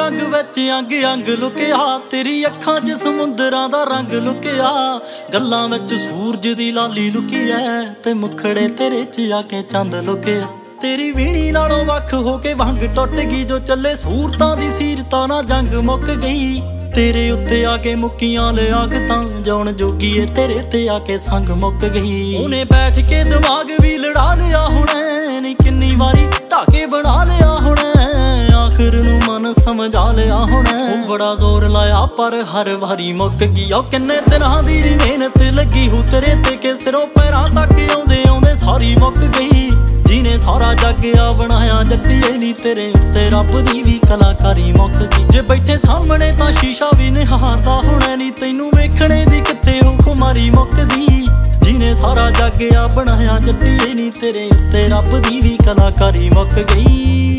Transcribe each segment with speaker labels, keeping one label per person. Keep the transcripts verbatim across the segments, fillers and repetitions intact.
Speaker 1: ਰੰग ਵਿੱਚ ਅੰਗ ਅੰग ਲੁਕਿਆ, ਤੇਰੀ ਅੱਖਾਂ 'ਚ ਸਮੁੰਦਰਾਂ ਦਾ ਰੰਗ ਲੁਕਿਆ। ਗੱਲਾਂ ਵਿੱਚ ਸੂਰਜ ਦੀ ਲਾਲੀ ਲੁਕੀ ਐ, ਤੇ ਮੁਖੜੇ ਤੇਰੇ 'ਚ ਆ ਕੇ ਚੰਦ ਲੁਕਿਆ। ਤੇਰੀ ਵੀਣੀ ਨਾਲੋਂ ਵੱਖ ਹੋ ਕੇ ਵੰਗ ਟੁੱਟ ਗਈ, ਜੋ ਚੱਲੇ ਸੂਰਤਾਂ ਦੀ ਸੀਰਤਾਂ ਨਾਲ ਜੰਗ ਮੁੱਕ ਗਈ। ਤੇਰੇ ਉੱਤੇ ਆ ਕੇ ਮੁੱਕੀਆਂ ਲਿਆਕਤਾਂ, ਜਾਣ ਜੋਗੀ ਏ ਤੇਰੇ ਤੇ ਆ ਕੇ ਸੰਗ ਮੁੱਕ ਗਈ। ਉਹਨੇ ਬੈਠ ਕੇ ਦਿਮਾਗ ਵੀ ਲੜਾ ਲਿਆ ਹੁਣੇ, ਨੀ ਕਿੰਨੀ ਵਾਰੀ ਢਾਕੇ ਬਣਾ ਲਿਆ ਹੁਣੇ। ਆਖਰ ਨੂੰ ਮਨ ਸਮਝਾ ਲਿਆ ਹੁਣੇ, ਉਹ ਬੜਾ ਜ਼ੋਰ ਲਾਇਆ ਪਰ ਹਰ ਵਾਰੀ ਮੁੱਕ ਗਈ। ਉਹ ਕਿੰਨੇ ਦਿਨਾਂ ਦੀ ਮਿਹਨਤ ਲੱਗੀ ਹੂ ਤੇਰੇ ਤੇ, ਕਿ ਸਿਰੋਂ ਪੈਰਾਂ ਤੱਕ ਆਉਂਦੇ ਆਉਂਦੇ ਸਾਰੀ ਮੁੱਕ ਗਈ। ਜਿਹਨੇ ਸਾਰਾ ਜੱਗ ਆ ਬਣਾਇਆ ਜੱਟੀਏ ਨੀ ਤੇਰੇ ਉੱਤੇ ਰੱਬ ਦੀ ਵੀ ਕਲਾਕਾਰੀ ਮੁੱਕ ਗਈ। ਜੇ ਬੈਠੇ ਸਾਹਮਣੇ ਤਾਂ ਸ਼ੀਸ਼ਾ ਵੀ ਨਿਹਾਰਦਾ ਹੋਣਾ, ਨੀ ਤੈਨੂੰ ਵੇਖਣੇ ਦੀ ਕਿੱਥੇ ਹੋ ਖੁਮਾਰੀ ਮੁੱਕਦੀ। ਜਿਹਨੇ ਸਾਰਾ ਜੱਗ ਆ ਬਣਾਇਆ ਜੱਟੀਏ ਨੀ ਤੇਰੇ ਉੱਤੇ ਰੱਬ ਦੀ ਵੀ ਕਲਾਕਾਰੀ ਮੁੱਕ ਗਈ।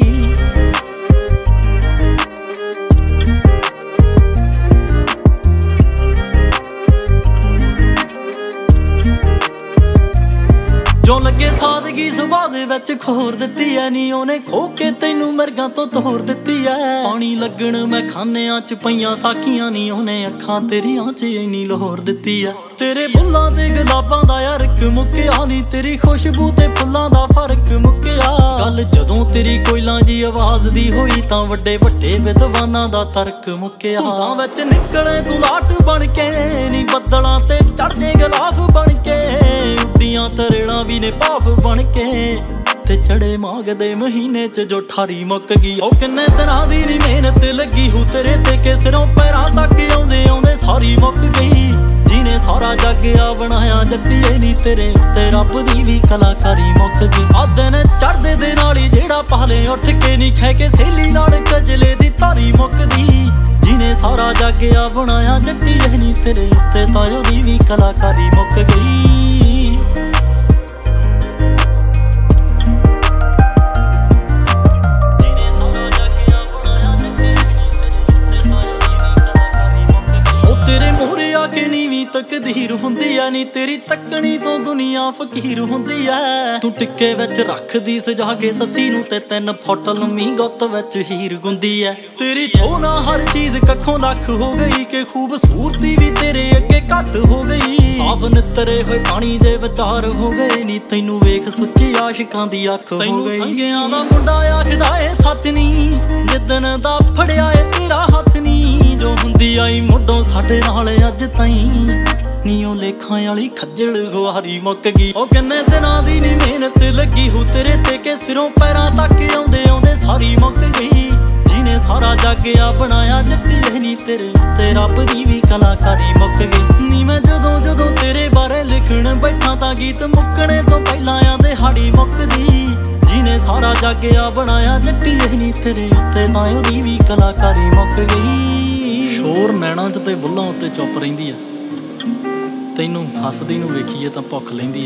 Speaker 1: ਜੋ ਲੱਗੇ ਸਾਦਗੀ ਸੁਭਾਅ ਦੇ ਵਿੱਚ ਖੋਰ ਦਿੱਤੀ ਐ, ਨੀ ਉਹਨੇ ਖੋ ਕੇ ਤੈਨੂੰ ਮਿਰਗਾਂ ਤੋਂ ਤੋਰ ਦਿੱਤੀ ਐ। ਪਾਣੀ ਲੱਗਣ ਮੈਂ ਖਾਨਿਆਂ 'ਚ ਪਈਆਂ ਸਾਖੀਆਂ, ਨੀ ਉਹਨੇ ਅੱਖਾਂ ਤੇਰੀਆਂ 'ਚ ਇੰਨੀ ਲੋਹਰ ਦਿੱਤੀ ਐ। ਤੇਰੇ ਬੁੱਲਾਂ ਤੇ ਗੁਲਾਬਾਂ ਦਾ ਯਾਰਕ ਮੁੱਕਿਆ, ਨੀ ਤੇਰੀ ਖੁਸ਼ਬੂ ਤੇ ਫੁੱਲਾਂ ਦਾ ਫਰਕ ਮੁੱਕਿਆ। ਗੱਲ ਜਦੋਂ ਤੇਰੀ ਕੋਇਲਾਂ ਜੀ ਆਵਾਜ਼ ਦੀ ਹੋਈ, ਤਾਂ ਵੱਡੇ ਵੱਡੇ ਵਿਦਵਾਨਾਂ ਦਾ ਤਰਕ ਮੁੱਕਿਆ। ਧੁੰਦਾਂ ਵਿੱਚ ਨਿਕਲੇ ਤੂੰ ਲਾਟ ਬਣ ਕੇ, ਨੀ ਬੱਦਲਾਂ ਤੇ ਚੜ੍ਹਦੇ ਗਲਾਫ ਬਣ ਕੇ। ਉੱਡੀਆਂ ਤਰੇੜਾਂ ਵੀ ਨੇ ਭਾਫ ਬਣ ਕੇ, ਤੇ ਚੜੇ ਮਾਘ ਦੇ ਮਹੀਨੇ 'ਚ ਜੋ ਠਾਰੀ ਮੁੱਕ ਗਈ। ਉਹ ਕਿੰਨੇ ਦਿਨਾਂ ਦੀ ਨੀ ਮਿਹਨਤ ਲੱਗੀ ਹੂ ਤੇਰੇ ਤੇ, ਕਿ ਸਿਰੋਂ ਪੈਰਾਂ ਤੱਕ ਆਉਂਦੇ ਆਉਂਦੇ ਸਾਰੀ ਮੁੱਕ ਗਈ। ਜਿਹਨੇ ਸਾਰਾ ਜੱਗ ਆ ਬਣਾਇਆ ਜੱਟੀਏ ਨੀ ਤੇਰੇ ਉੱਤੇ ਰੱਬ ਦੀ ਵੀ ਕਲਾਕਾਰੀ ਮੁੱਕ ਗਈ। ਆ ਦਿਨ ਚੜ੍ਹਦੇ ਦੇ ਨਾਲ ਹੀ ਜਿਹੜਾ ਪਹਲੇ ਉੱਠ ਕੇ ਨੀ ਖਹਿ ਕੇ ਸਹੇਲੀ ਨਾਲ ਕਜਲੇ ਦੀ ਧਾਰੀ ਮੁੱਕਦੀ। ਜਿਹਨੇ ਸਾਰਾ ਜੱਗ ਆ ਬਣਾਇਆ ਜੱਟੀਏ ਨੀ ਤੇਰੇ ਉੱਤੇ, ਤਾਂ ਉਹਦੀ ਵੀ ਕਲਾਕਾਰੀ ਮੁੱਕ ਗਈ। ਤਕਦੀਰ ਹੁੰਦੀ ਐ ਨੀ ਤੇਰੀ ਤੱਕਣੀ ਤੋਂ ਦੁਨੀਆ ਫਕੀਰ ਹੁੰਦੀ ਐ। ਤੂੰ ਟਿੱਕੇ ਵਿੱਚ ਰੱਖਦੀ ਸਜਾ ਕੇ ਸੱਸੀ ਨੂੰ, ਤੇ ਤਿੰਨ ਫੁੱਟ ਲੰਮੀ ਗੁੱਤ ਵਿੱਚ ਹੀਰ ਗੁੰਦੀ ਐ। ਤੇਰੀ ਛੋਨਾ ਹਰ ਚੀਜ਼ ਕੱਖੋਂ ਲੱਖ ਹੋ ਗਈ, ਕਿ ਖੂਬਸੂਰਤੀ ਵੀ ਤੇਰੇ ਅੱਗੇ ਘੱਟ ਹੋ ਗਈ। ਸਾਫ ਨਿੱਤਰੇ ਹੋਏ ਪਾਣੀ ਦੇ ਵਿਚਾਰ ਹੋ ਗਏ, ਨੀ ਤੈਨੂੰ ਵੇਖ ਸੁੱਚੀ ਆਸ਼ਿਕਾਂ ਦੀ ਅੱਖ ਹੋ ਗਈ। ਤੈਨੂੰ ਸੰਗਿਆਂ ਦਾ ਮੁੰਡਾ ਆਖਦਾ ਏ ਸੱਚ ਨੀ, ਜਿੱਦਣ ਦਾ ਫੜਿਆ ਏ ਤੇਰਾ ਹੱਥ ਨੀ। ਜੋ ਹੁੰਦੀ ਆਈ ਮੁੱਢੋਂ ਸਾਡੇ ਨਾਲ ਅੱਜ ਤਾਈਂ, ਨੀ ਉਹ ਲੇਖਾਂ ਵਾਲੀ ਖੱਜਲ ਗੁਹਾਰੀ ਮੁੱਕ ਗਈ। ਉਹ ਕਿੰਨੇ ਦਿਨਾਂ ਦੀ ਨੀ ਮਿਹਨਤ ਲੱਗੀ ਹੂ ਤੇਰੇ ਤੇ, ਕਿ ਸਿਰੋਂ ਪੈਰਾਂ ਤੱਕ ਆਉਂਦੇ ਆਉਂਦੇ ਸਾਰੀ ਮੁੱਕ ਗਈ। ਜਿਹਨੇ ਸਾਰਾ ਜੱਗ ਆ ਬਣਾਇਆ ਜੱਟੀਏ ਨੀ ਤੇਰੇ ਉੱਤੇ ਰੱਬ ਦੀ ਵੀ ਕਲਾਕਾਰੀ ਮੁੱਕ ਗਈ। ਨੀ ਮੈਂ ਜਦੋਂ ਜਦੋਂ ਤੇਰੇ ਬਾਰੇ ਲਿਖਣ ਬੈਠਾ, ਤਾਂ ਗੀਤ ਮੁੱਕਣੇ ਤੋਂ ਪਹਿਲਾਂ ਆ ਦਿਹਾੜੀ ਮੁੱਕਦੀ। ਜਿਹਨੇ ਸਾਰਾ ਜੱਗ ਆ ਬਣਾਇਆ ਜੱਟੀਏ ਨੀ ਤੇਰੇ ਉੱਤੇ, ਤਾਂ ਉਹਦੀ ਵੀ ਕਲਾਕਾਰੀ ਮੁੱਕ ਗਈ। ਸ਼ੋਰ ਨੈਣਾਂ 'ਚ ਤੇ ਬੁੱਲਾਂ ਉੱਤੇ ਚੁੱਪ ਰਹਿੰਦੀ ਆ, ਤੈਨੂੰ ਹੱਸਦੀ ਨੂੰ ਵੇਖੀਏ ਤਾਂ ਭੁੱਖ ਲੈਂਦੀ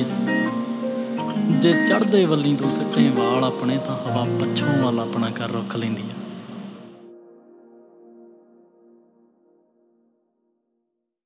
Speaker 1: ਐ। ਜੇ ਚੜ੍ਹਦੇ ਵੱਲੀ ਤੂੰ ਸਿੱਟੇ ਵਾਲ ਆਪਣੇ, ਤਾਂ ਹਵਾ ਪੱਛੋਂ ਵੱਲ ਆਪਣਾ ਕਰ ਰੁੱਖ ਲੈਂਦੀ ਐ।